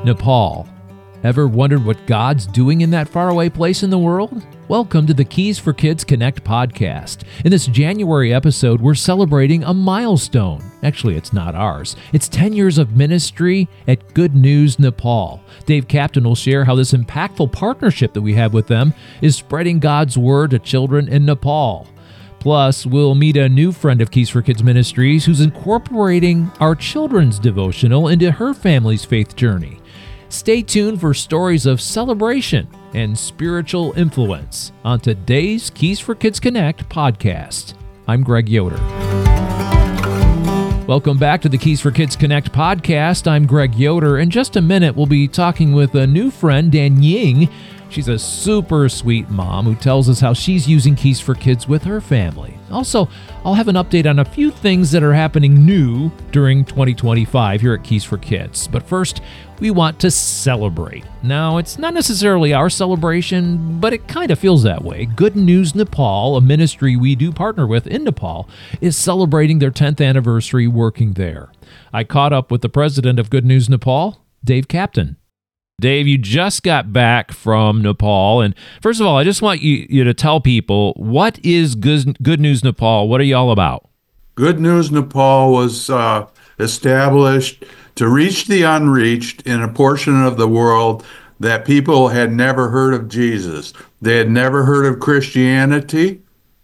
Nepal. Ever wondered what God's doing in that faraway place in the world? Welcome to the Keys for Kids Connect podcast. In this January episode, we're celebrating a milestone. Actually, it's not ours. It's 10 years of ministry at Good News Nepal. Dave Captain will share how this impactful partnership that we have with them is spreading God's word to children in Nepal. Plus, we'll meet a new friend of Keys for Kids Ministries who's incorporating our children's devotional into her family's faith journey. Stay tuned for stories of celebration and spiritual influence on today's Keys for Kids Connect podcast. I'm Greg Yoder. Welcome back to the Keys for Kids Connect podcast. I'm Greg Yoder. In just a minute, we'll be talking with a new friend, Dan Ying. She's a super sweet mom who tells us how she's using Keys for Kids with her family. Also, I'll have an update on a few things that are happening new during 2025 here at Keys for Kids. But first, we want to celebrate. Now, it's not necessarily our celebration, but it kind of feels that way. Good News Nepal, a ministry we do partner with in Nepal, is celebrating their 10th anniversary working there. I caught up with the president of Good News Nepal, Dave Captain. Dave, you just got back from Nepal, and first of all, I just want you to tell people, what is Good News Nepal? What are you all about? Good News Nepal was established to reach the unreached in a portion of the world that people had never heard of Jesus. They had never heard of Christianity.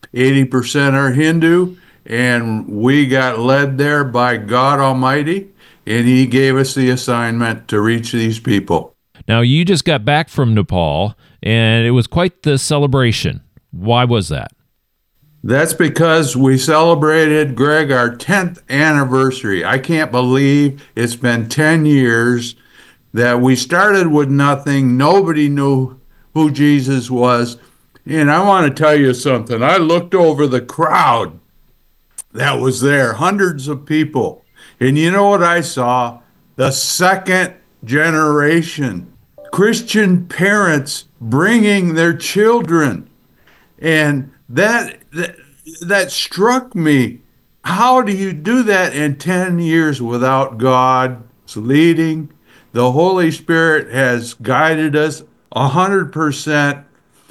80% are Hindu, and we got led there by God Almighty, and He gave us the assignment to reach these people. Now, you just got back from Nepal, and it was quite the celebration. Why was that? That's because we celebrated, Greg, our 10th anniversary. I can't believe it's been 10 years that we started with nothing. Nobody knew who Jesus was. And I want to tell you something. I looked over the crowd that was there, hundreds of people. And you know what I saw? The second generation. Christian parents bringing their children. And that struck me. How do you do that in 10 years without God's leading? The Holy Spirit has guided us 100%.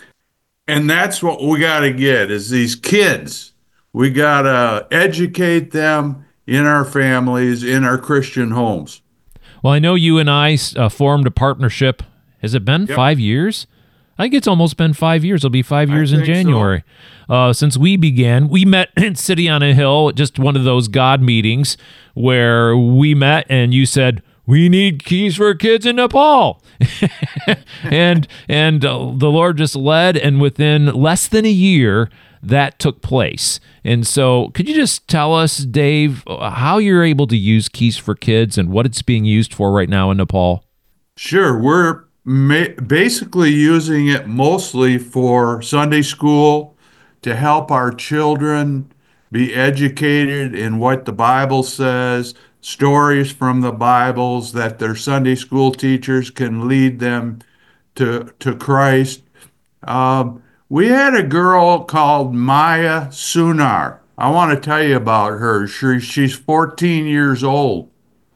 And that's what we got to get, is these kids. We got to educate them in our families, in our Christian homes. Well, I know you and I formed a partnership. Has it been 5 years? I think it's almost been 5 years. It'll be 5 years in January. So. Since we began, we met in City on a Hill, just one of those God meetings where we met and you said, we need Keys for Kids in Nepal. and the Lord just led, and within less than a year, that took place. And so could you just tell us, Dave, how you're able to use Keys for Kids and what it's being used for right now in Nepal? Sure. We're basically using it mostly for Sunday school to help our children be educated in what the Bible says, stories from the Bibles that their Sunday school teachers can lead them to Christ. We had a girl called Maya Sunar. I want to tell you about her. She's 14 years old.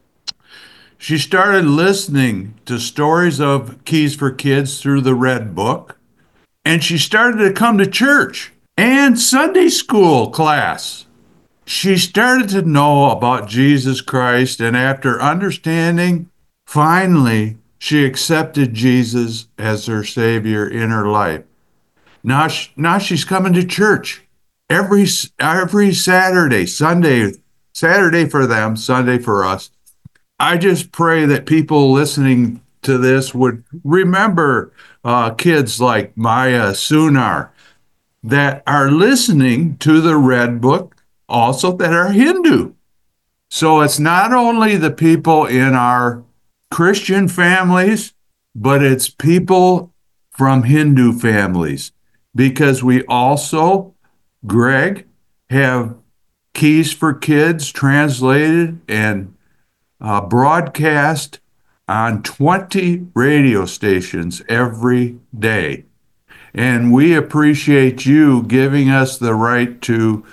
She started listening to stories of Keys for Kids through the Red Book, and she started to come to church and Sunday school class. She started to know about Jesus Christ, and after understanding, finally, she accepted Jesus as her Savior in her life. Now she's coming to church every Saturday, Saturday for them, Sunday for us. I just pray that people listening to this would remember kids like Maya Sunar that are listening to the Red Book, also that are Hindu. So it's not only the people in our Christian families, but it's people from Hindu families, because we also, Greg, have Keys for Kids translated and broadcast on 20 radio stations every day. And we appreciate you giving us the right to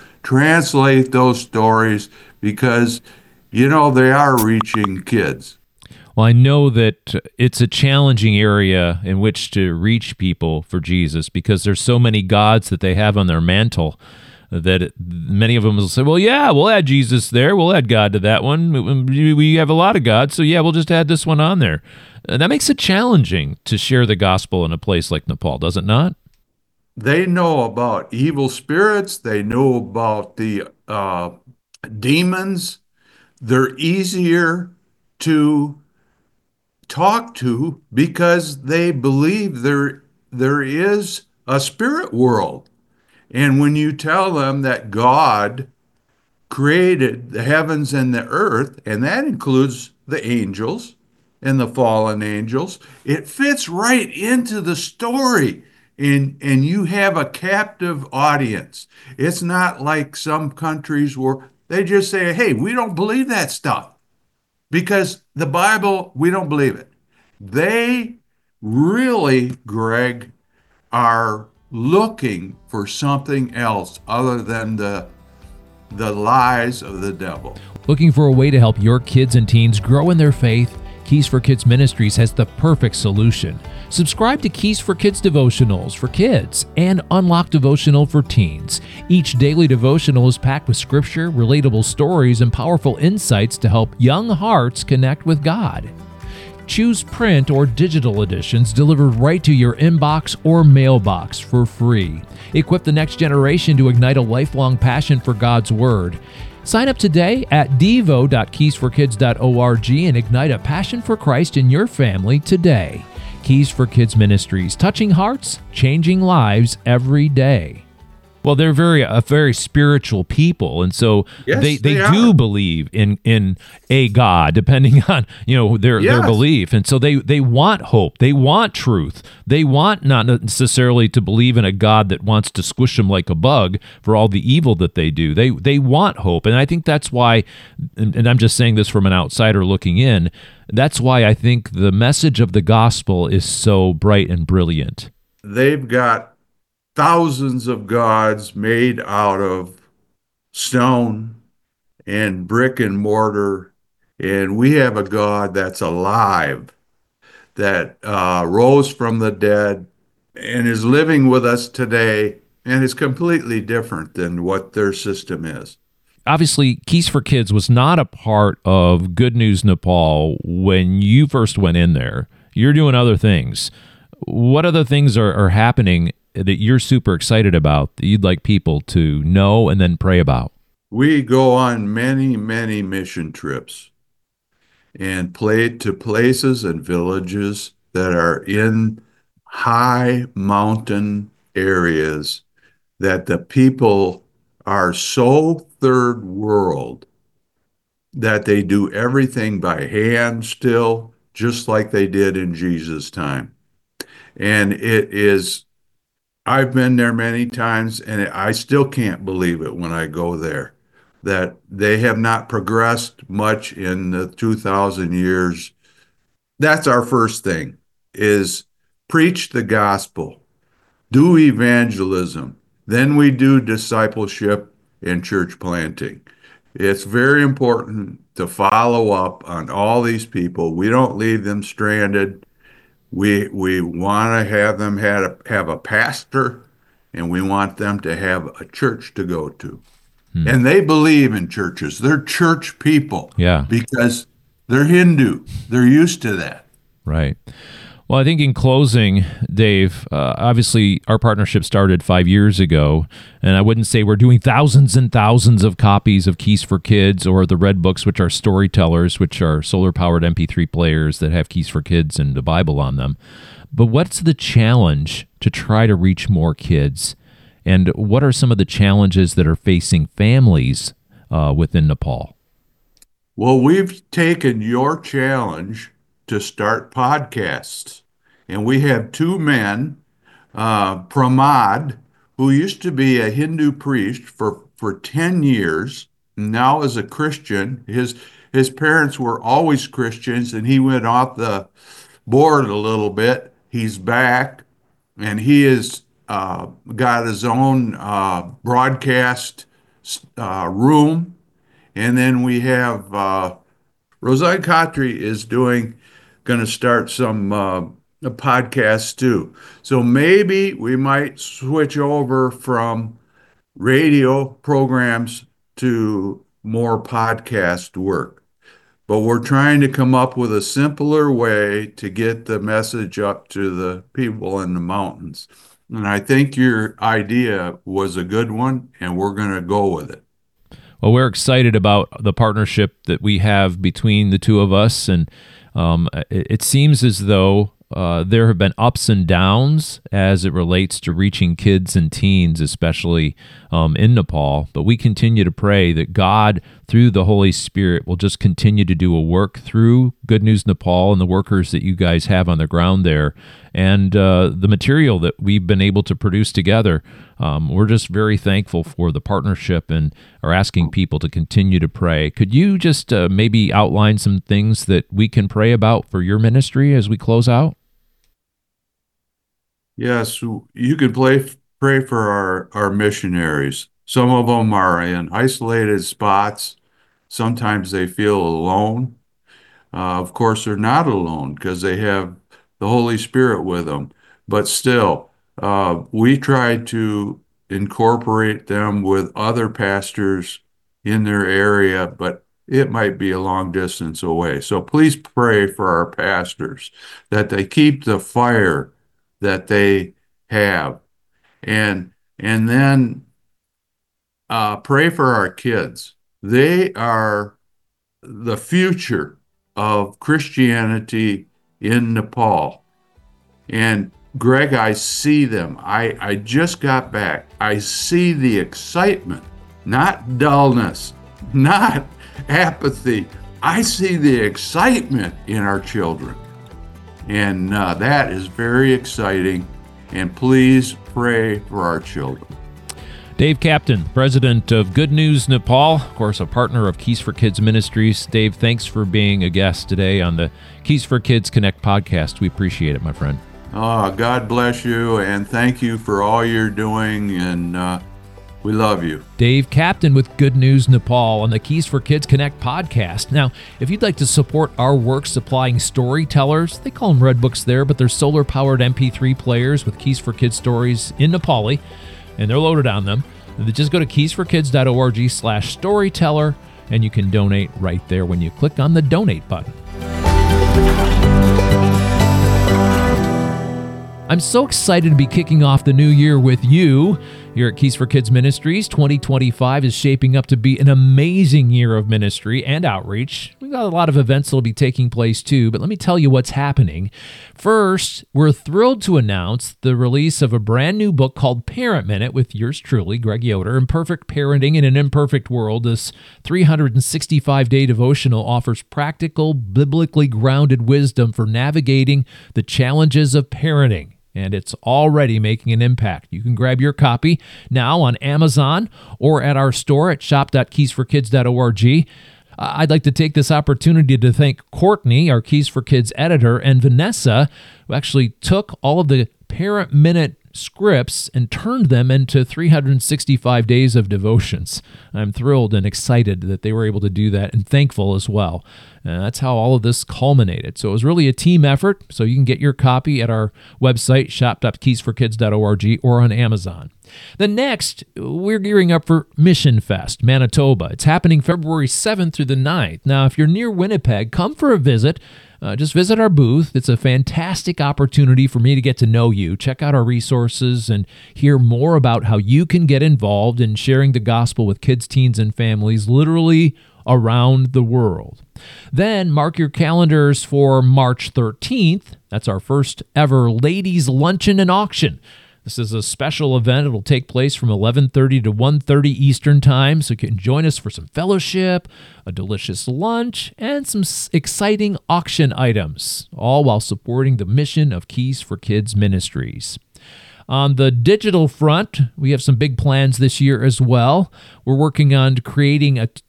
translate those stories because, they are reaching kids. Well, I know that it's a challenging area in which to reach people for Jesus because there's so many gods that they have on their mantle that many of them will say, well, yeah, we'll add Jesus there. We'll add God to that one. We have a lot of gods, so yeah, we'll just add this one on there. That makes it challenging to share the gospel in a place like Nepal, does it not? They know about evil spirits. They know about the demons. They're easier to talk to because they believe there is a spirit world. And when you tell them that God created the heavens and the earth, and that includes the angels and the fallen angels, it fits right into the story. And you have a captive audience. It's not like some countries where they just say, hey, we don't believe that stuff because the Bible, we don't believe it. They really, Greg, are looking for something else other than the lies of the devil. Looking for a way to help your kids and teens grow in their faith? Keys for Kids Ministries has the perfect solution. Subscribe to Keys for Kids devotionals for kids and Unlock Devotional for teens. Each daily devotional is packed with scripture, relatable stories, and powerful insights to help young hearts connect with God. Choose print or digital editions delivered right to your inbox or mailbox for free. Equip the next generation to ignite a lifelong passion for God's Word. Sign up today at devo.keysforkids.org and ignite a passion for Christ in your family today. Keys for Kids Ministries, touching hearts, changing lives every day. Well, they're a very spiritual people, and so Yes, they they do are. believe in a God, depending on their Yes. belief, and so they want hope, they want truth, they want not necessarily to believe in a God that wants to squish them like a bug for all the evil that they do. They want hope, and I think that's why, and I'm just saying this from an outsider looking in. That's why I think the message of the gospel is so bright and brilliant. They've got thousands of gods made out of stone and brick and mortar. And we have a God that's alive, that rose from the dead and is living with us today and is completely different than what their system is. Obviously, Keys for Kids was not a part of Good News Nepal when you first went in there. You're doing other things. What other things are happening that you're super excited about that you'd like people to know and then pray about? We go on many, many mission trips and play to places and villages that are in high mountain areas that the people are so third world that they do everything by hand still, just like they did in Jesus' time. And it is, I've been there many times and I still can't believe it when I go there that they have not progressed much in the 2000 years. That's our first thing is preach the gospel, do evangelism, then we do discipleship and church planting. It's very important to follow up on all these people. We don't leave them stranded. We want to have them have a pastor, and we want them to have a church to go to. And they believe in churches. They're church people Yeah, because they're Hindu. They're used to that. right. Well, I think in closing, Dave, obviously our partnership started 5 years ago, and I wouldn't say we're doing thousands and thousands of copies of Keys for Kids or the Red Books, which are storytellers, which are solar-powered MP3 players that have Keys for Kids and the Bible on them. But what's the challenge to try to reach more kids? And what are some of the challenges that are facing families within Nepal? Well, we've taken your challenge to start podcasts, and we have two men, Pramad, who used to be a Hindu priest for 10 years, now is a Christian. His parents were always Christians, and he went off the board a little bit. He's back, and he has got his own broadcast room. And then we have Rosine Khatri is going to start some podcasts too. So maybe we might switch over from radio programs to more podcast work. But we're trying to come up with a simpler way to get the message up to the people in the mountains. And I think your idea was a good one, and we're going to go with it. Well, we're excited about the partnership that we have between the two of us, and it seems as though there have been ups and downs as it relates to reaching kids and teens, especially in Nepal. But we continue to pray that God, through the Holy Spirit, will just continue to do a work through Good News Nepal and the workers that you guys have on the ground there, and the material that we've been able to produce together. We're just very thankful for the partnership and are asking people to continue to pray. Could you just maybe outline some things that we can pray about for your ministry as we close out? Yes, you can pray for our missionaries. Some of them are in isolated spots. Sometimes they feel alone. Of course, they're not alone because they have the Holy Spirit with them. But still, we try to incorporate them with other pastors in their area, but it might be a long distance away. So please pray for our pastors that they keep the fire that they have. And then pray for our kids. They are the future of Christianity in Nepal. And Greg, I see them. I just got back. I see the excitement, not dullness, not apathy. I see the excitement in our children. And that is very exciting. And please pray for our children. Dave Captain, president of Good News Nepal, of course, a partner of Keys for Kids Ministries. Dave, thanks for being a guest today on the Keys for Kids Connect podcast. We appreciate it, my friend. God bless you, and thank you for all you're doing, and we love you. Dave Captain with Good News Nepal on the Keys for Kids Connect podcast. Now, if you'd like to support our work supplying storytellers, they call them Red Books there, but they're solar-powered MP3 players with Keys for Kids stories in Nepali, and they're loaded on them. Just go to keysforkids.org/storyteller, and you can donate right there when you click on the donate button. I'm so excited to be kicking off the new year with you here at Keys for Kids Ministries. 2025 is shaping up to be an amazing year of ministry and outreach. We've got a lot of events that will be taking place too, but let me tell you what's happening. First, we're thrilled to announce the release of a brand new book called Parent Minute with yours truly, Greg Yoder. Imperfect Parenting in an Imperfect World. This 365-day devotional offers practical, biblically grounded wisdom for navigating the challenges of parenting. And it's already making an impact. You can grab your copy now on Amazon or at our store at shop.keysforkids.org. I'd like to take this opportunity to thank Courtney, our Keys for Kids editor, and Vanessa, who actually took all of the Parent Minute scripts and turned them into 365 days of devotions. I'm thrilled and excited that they were able to do that, and thankful as well. That's how all of this culminated. So it was really a team effort. So you can get your copy at our website, shop.keysforkids.org, or on Amazon. Then next, we're gearing up for Mission Fest, Manitoba. It's happening February 7th through the 9th. Now, if you're near Winnipeg, come for a visit. Just visit our booth. It's a fantastic opportunity for me to get to know you, check out our resources, and hear more about how you can get involved in sharing the gospel with kids, teens, and families literally around the world. Then mark your calendars for March 13th. That's our first ever Ladies Luncheon and Auction. This is a special event. It'll take place from 11:30 to 1:30 Eastern Time, so you can join us for some fellowship, a delicious lunch, and some exciting auction items, all while supporting the mission of Keys for Kids Ministries. On the digital front, we have some big plans this year as well. We're working on creating a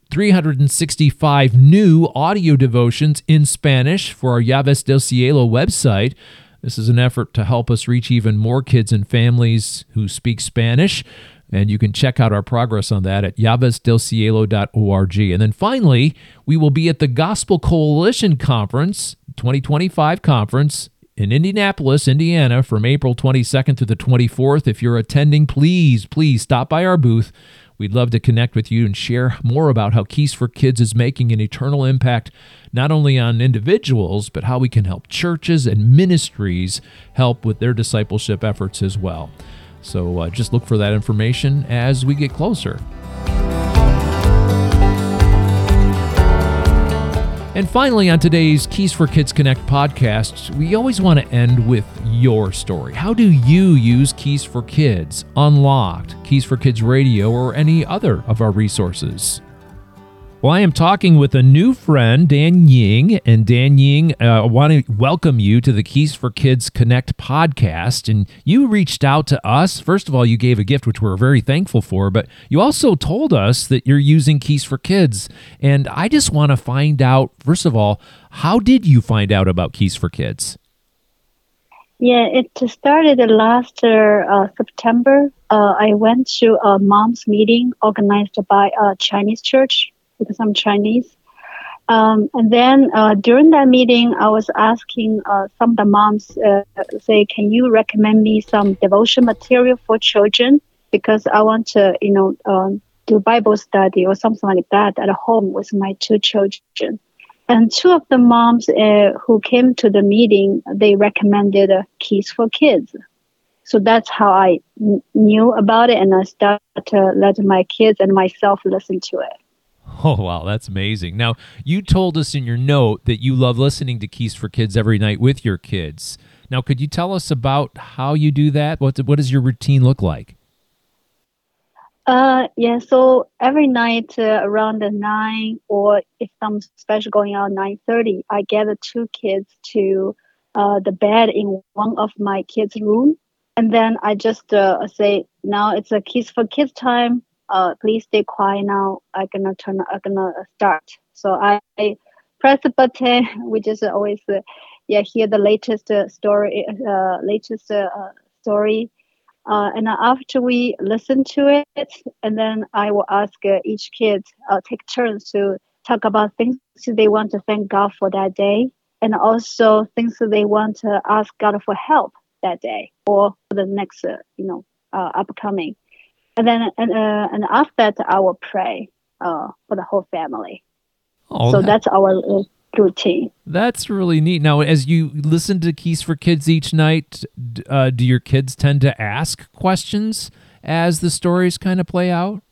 365 new audio devotions in Spanish for our Llaves del Cielo website. This is an effort to help us reach even more kids and families who speak Spanish. And you can check out our progress on that at llavesdelcielo.org. And then finally, we will be at the Gospel Coalition Conference, 2025 conference in Indianapolis, Indiana, from April 22nd to the 24th. If you're attending, please stop by our booth. We'd love to connect with you and share more about how Keys for Kids is making an eternal impact, not only on individuals, but how we can help churches and ministries help with their discipleship efforts as well. So just look for that information as we get closer. And finally, on today's Keys for Kids Connect podcast, we always want to end with your story. How do you use Keys for Kids, Unlocked, Keys for Kids Radio, or any other of our resources? Well, I am talking with a new friend, Dan Ying. And Dan Ying, I want to welcome you to the Keys for Kids Connect podcast. And you reached out to us. First of all, you gave a gift, which we're very thankful for, but you also told us that you're using Keys for Kids. And I just want to find out, first of all, how did you find out about Keys for Kids? Yeah, it started last September. I went to a mom's meeting organized by a Chinese church, because I'm Chinese. And then during that meeting, I was asking some of the moms, say, can you recommend me some devotion material for children? Because I want to, do Bible study or something like that at home with my two children. And two of the moms who came to the meeting, they recommended Keys for Kids. So that's how I knew about it, and I started to let my kids and myself listen to it. Oh, wow, that's amazing. Now, you told us in your note that you love listening to Keys for Kids every night with your kids. Now, could you tell us about how you do that? What does your routine look like? So every night around 9, or if something special going on, 9:30, I gather two kids to the bed in one of my kids' room. And then I just say, now it's a Keys for Kids time. Please stay quiet now. I'm gonna start. So I press the button. We just always hear the latest story. And after we listen to it, and then I will ask each kid take turns to talk about things they want to thank God for that day, and also things that they want to ask God for help that day or for the next upcoming. And then and after that, I will pray for the whole family. Oh, so that's our routine. That's really neat. Now, as you listen to Keys for Kids each night, do your kids tend to ask questions as the stories kind of play out?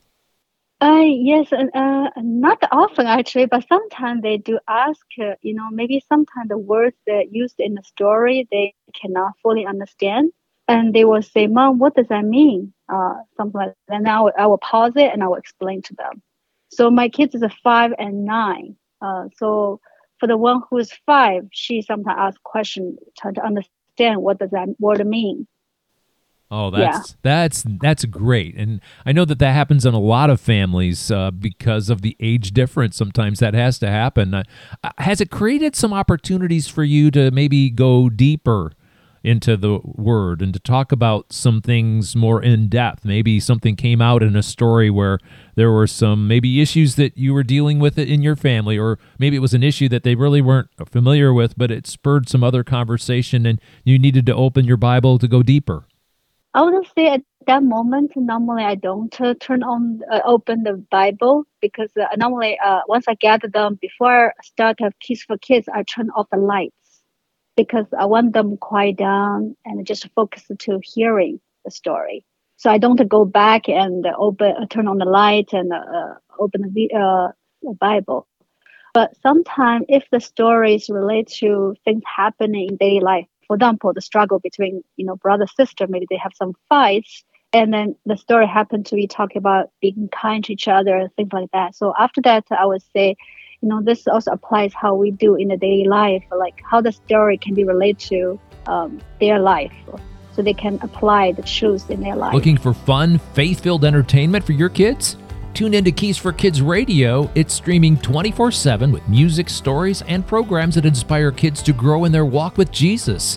Yes, not often actually, but sometimes they do ask. Maybe sometimes the words that used in the story they cannot fully understand. And they will say, Mom, what does that mean? Something like that. And I will pause it and I will explain to them. So my kids is 5 and 9. So for the one who is 5, she sometimes asks questions trying to understand what does that word mean. Oh, that's great. And I know that happens in a lot of families because of the age difference. Sometimes that has to happen. Has it created some opportunities for you to maybe go deeper into the Word and to talk about some things more in depth? Maybe something came out in a story where there were some maybe issues that you were dealing with it in your family, or maybe it was an issue that they really weren't familiar with, but it spurred some other conversation and you needed to open your Bible to go deeper. I would say at that moment, normally I don't open the Bible, because normally once I gather them, before I start Keys for Kids, I turn off the lights, because I want them quiet down and just focus to hearing the story. So I don't go back and turn on the light and open the Bible. But sometimes if the stories relate to things happening in daily life, for example, the struggle between brother sister, maybe they have some fights, and then the story happened to be talking about being kind to each other, things like that. So after that, I would say, this also applies how we do in the daily life, like how the story can be related to their life, so they can apply the truth in their life. Looking for fun, faith-filled entertainment for your kids? Tune into Keys for Kids Radio. It's streaming 24/7 with music, stories, and programs that inspire kids to grow in their walk with Jesus.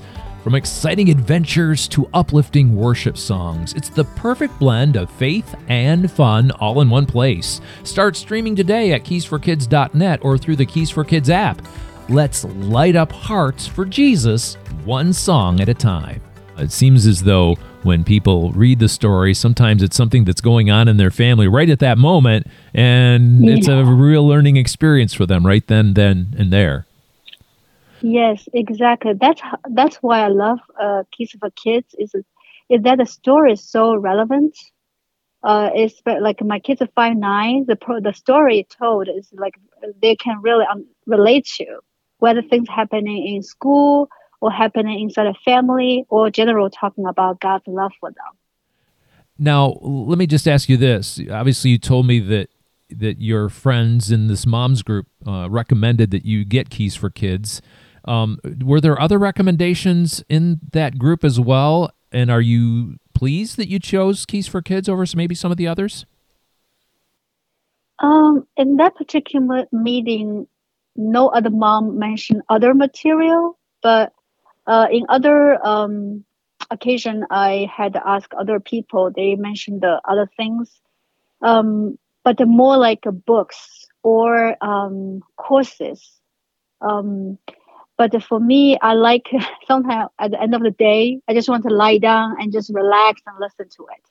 From exciting adventures to uplifting worship songs, it's the perfect blend of faith and fun all in one place. Start streaming today at keysforkids.net or through the Keys for Kids app. Let's light up hearts for Jesus, one song at a time. It seems as though when people read the story, sometimes it's something that's going on in their family right at that moment, and it's a real learning experience for them right then and there. Yes, exactly. That's why I love Keys for Kids. Is that the story is so relevant. It's like my kids are 5'9". The story told is like they can really relate to whether things happening in school or happening inside a family or general talking about God's love for them. Now, let me just ask you this. Obviously, you told me that your friends in this mom's group recommended that you get Keys for Kids. Were there other recommendations in that group as well? And are you pleased that you chose Keys for Kids over maybe some of the others? In that particular meeting, no other mom mentioned other material, but in other occasion, I had to ask other people. They mentioned the other things, but the more like books or courses. But for me, I like sometimes at the end of the day, I just want to lie down and just relax and listen to it.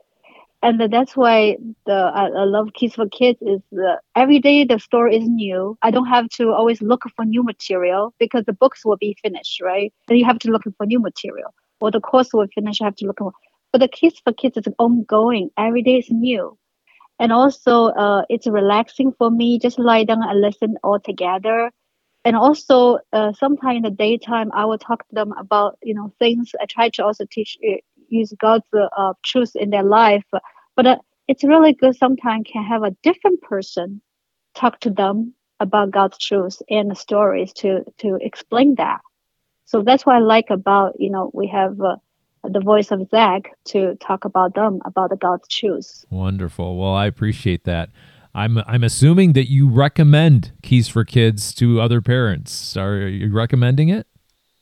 And that's why I love Keys for Kids is every day the story is new. I don't have to always look for new material because the books will be finished, right? Then you have to look for new material. Or the course will finish, you have to look for. But the Keys for Kids is ongoing. Every day is new. And also it's relaxing for me. Just lie down and listen all together. And also sometime in the daytime, I will talk to them about, things. I try to also use God's truth in their life. But it's really good sometimes can have a different person talk to them about God's truth and the stories to explain that. So that's what I like about, we have the voice of Zach to talk about them, about the God's truth. Wonderful. Well, I appreciate that. I'm assuming that you recommend Keys for Kids to other parents. Are you recommending it?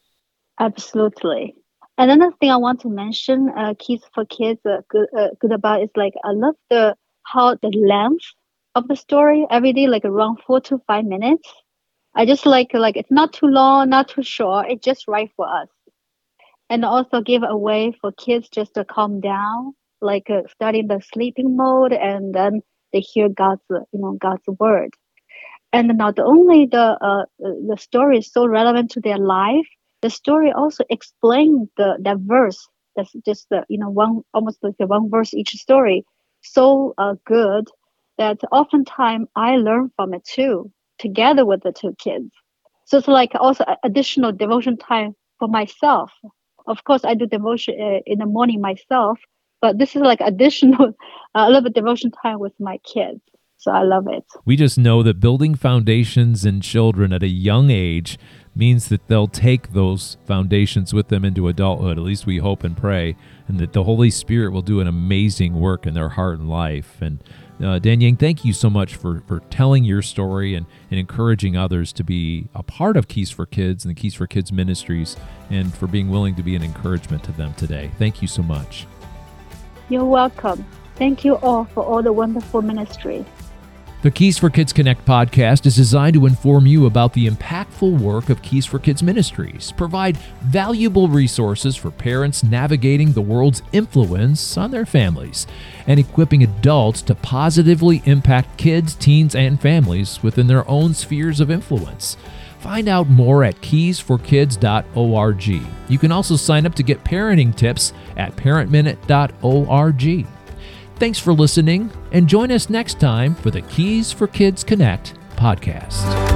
Absolutely. Another thing I want to mention, Keys for Kids, good about is like I love how the length of the story every day, like around 4 to 5 minutes. I just like it's not too long, not too short. It's just right for us, and also give a way for kids just to calm down, like starting the sleeping mode, and then they hear God's word. And not only the story is so relevant to their life, the story also explains that verse. That's just almost like one verse each story. So good that oftentimes I learn from it too, together with the two kids. So it's like also additional devotion time for myself. Of course, I do devotion in the morning myself, but this is like additional a little bit devotion time with my kids. So I love it. We just know that building foundations in children at a young age means that they'll take those foundations with them into adulthood. At least we hope and pray, and that the Holy Spirit will do an amazing work in their heart and life. And Dan Yang, thank you so much for telling your story and encouraging others to be a part of Keys for Kids and the Keys for Kids ministries, and for being willing to be an encouragement to them today. Thank you so much. You're welcome. Thank you all for all the wonderful ministry. The Keys for Kids Connect podcast is designed to inform you about the impactful work of Keys for Kids Ministries, provide valuable resources for parents navigating the world's influence on their families, and equipping adults to positively impact kids, teens, and families within their own spheres of influence. Find out more at keysforkids.org. You can also sign up to get parenting tips at parentminute.org. Thanks for listening, and join us next time for the Keys for Kids Connect podcast.